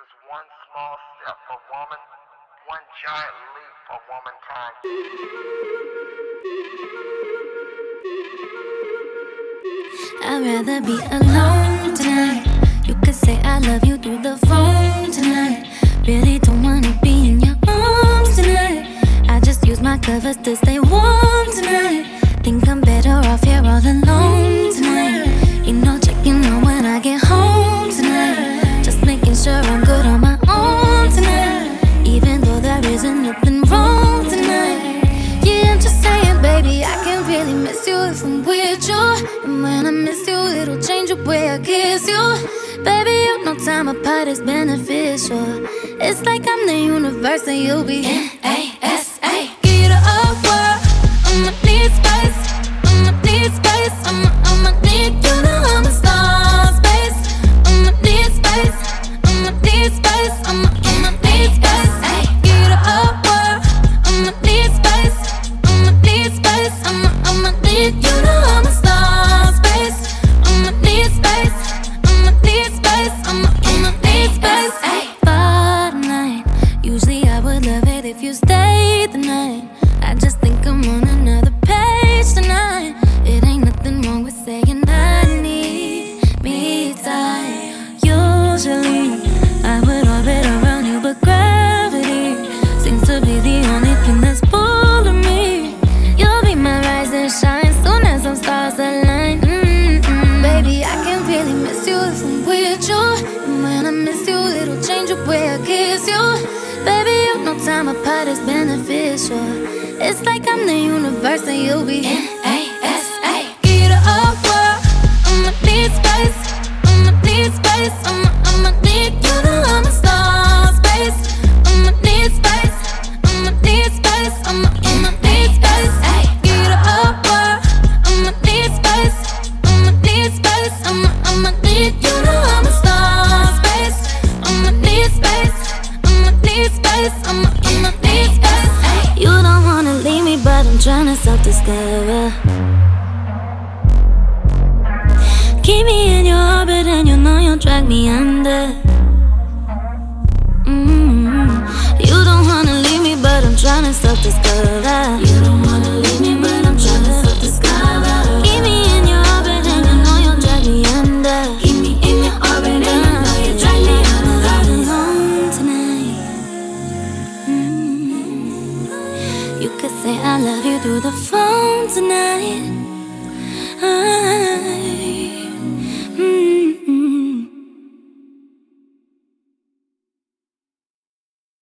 is one small step for woman, one giant leap for womankind. I'd rather be alone tonight. You could say I love you through the phone tonight. Really don't wanna be in your arms tonight. I just use my covers to stay warm tonight. Think I'm better off here all alone tonight. You know, checking on when I get home tonight. Just making sure I'm good on my own tonight. Even though there isn't nothing wrong tonight. Yeah, I'm just saying, baby, I can really miss you if I'm with you. And when I miss you, it'll change the way I kiss you. Baby, you know time apart is beneficial. It's like I'm the universe and you'll be NASA. Get up, world, I'ma need space. I'ma need space. I'ma need you to hold my star space. I'ma need space. I'ma need space. I'ma need space. Get up, world, I'ma need space. I'ma need space. I'ma need you to hold my star space. I'ma need space. I'ma need space. I'ma need space. For tonight, usually I would love it if you stayed the night. I just think I'm on another page tonight. It ain't nothing wrong with saying I need me time. Usually I would orbit around you, but gravity seems to be the only thing that's pulling me. You'll be my rise and shine soon as some stars align. Baby, I can really miss you if I'm with you. And when I miss you, it'll change the way I kiss you. Baby, you know time apart is beneficial. It's like I'm the universe and you'll be NASA. Get up, world, I'ma need space. I'ma need space. I'ma need you to hold my star space. I'ma need space. I'ma need space. I'ma need space. Get up, world, I'ma need space. I'ma need space. I'ma need you to hold my star space. I'ma need space. I'ma need space. I'ma need space. You don't wanna leave me, but I'm tryna self-discover. Keep me in your orbit and you know you'll drag me under. You don't wanna leave me, but I'm tryna self-discover. You don't wanna leave me, but I'm tryna self-discover. Keep me in your orbit and you know you'll drag me under. Keep me in your orbit and you know you'll drag me under. Alone tonight. You could say I love you through the phone tonight.